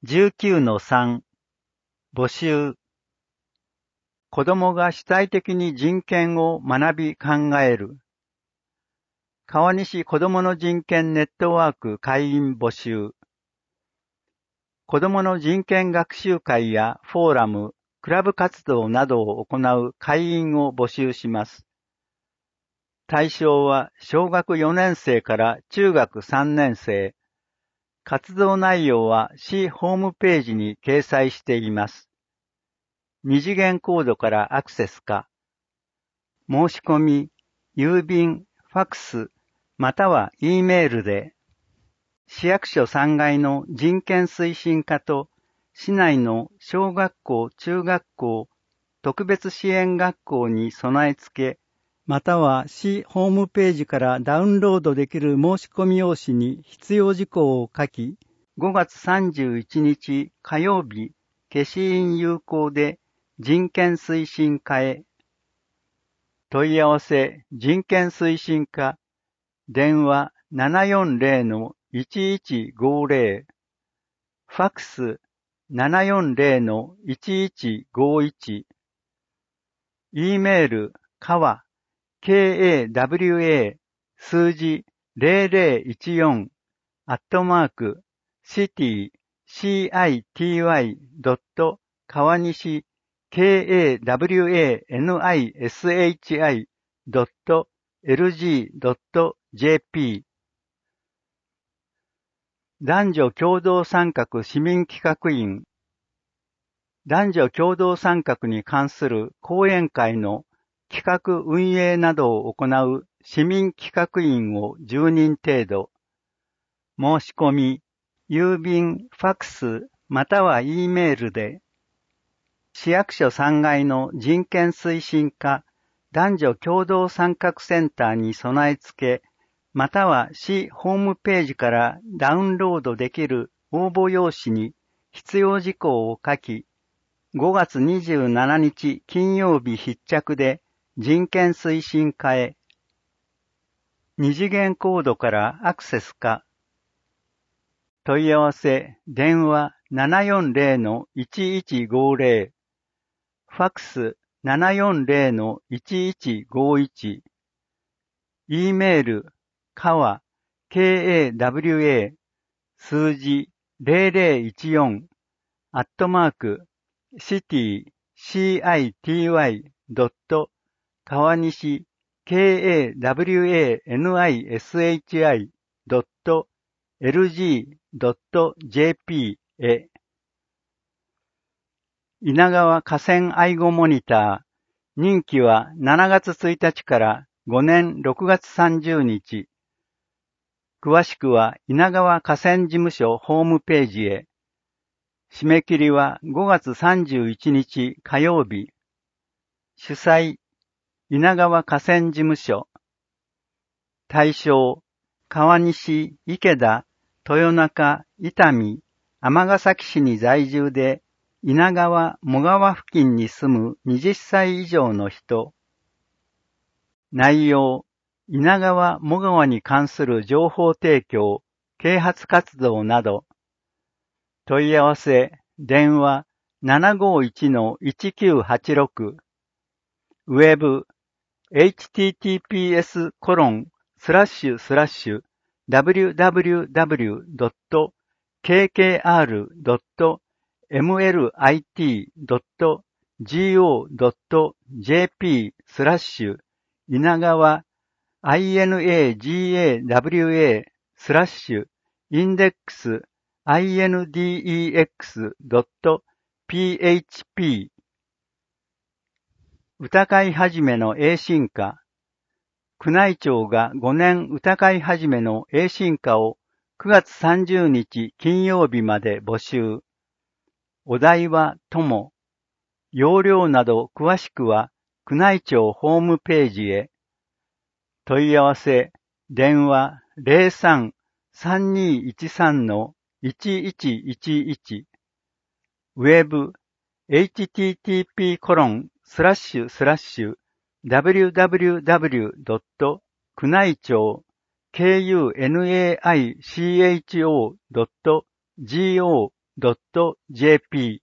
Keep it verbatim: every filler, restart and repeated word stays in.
じゅうきゅうのさん 募集。子どもが主体的に人権を学び考える。川西子どもの人権ネットワーク会員募集。子どもの人権学習会やフォーラム、クラブ活動などを行う会員を募集します。対象は小学よねん生から中学さんねん生。活動内容は市ホームページに掲載しています。二次元コードからアクセスか。申し込み、郵便、ファックス、または E メールで、市役所さんがいの人権推進課と市内の小学校、中学校、特別支援学校に備え付け、または市ホームページからダウンロードできる申し込み用紙に必要事項を書き、ごがつさんじゅういちにち火曜日、消印有効で人権推進課へ。問い合わせ人権推進課、電話 ななよんゼロ のいちいちごゼロ、ファックス ななよんゼロ のいちいちごいち、E メール、かわ、カワ、数字ゼロゼロいちよん、アットマーク、シティ、シティ ドット、川西、カワニシ ドット、エルジー ドット ジェーピー。男女共同参画市民企画院。男女共同参画に関する講演会の企画運営などを行う市民企画員をじゅうにん程度。申し込み、郵便、ファックス、または E メールで、市役所さんがいの人権推進課男女共同参画センターに備え付け、または市ホームページからダウンロードできる応募用紙に必要事項を書き、ごがつにじゅうしちにち金曜日必着で人権推進課へ。二次元コードからアクセスか。問い合わせ、電話 ななよんゼロ のいちいちごゼロ、ファックス ななよんゼロ のいちいちごいち、E メール、かわ、カワ、数字ゼロゼロいちよん、アットマーク、シティ、シティ ドット、川西、カワニシ ドット、エルジー ドット ジェーピー へ。稲川河川愛護モニター、任期はしちがつついたちからごねんろくがつさんじゅうにち。詳しくは稲川河川事務所ホームページへ。締め切りはごがつさんじゅういちにち火曜日。主催、稲川河川事務所。対象、川西、池田、豊中、伊丹、尼崎市に在住で、稲川、茂川付近に住むはたち以上の人。内容、稲川、茂川に関する情報提供、啓発活動など。問い合わせ、電話 ななごいちのいちきゅうはちろく。ウェブ、エイチティーティーピーエスコロンスラッシュスラッシュダブリューダブリューダブリュードットケーケーアールドットエムエルアイティードットジーオードットジェーピースラッシュ稲川 インダブリューエー スラッシュインデックス インデックス ドット ピーエイチピー。歌会始めの英進歌。宮内庁がごねん歌会始めの英進歌をくがつさんじゅうにち金曜日まで募集。お題は友。要領など詳しくは宮内庁ホームページへ。問い合わせ、電話 ゼロさん さんにいちさん のいちいちいちいち。ウェブ、エイチティーティーピーコロンスラッシュスラッシュダブリューダブリューダブリュードット宮内庁 ケーユーエヌエーアイシーエイチオー ドット ジーオードット ジェーピー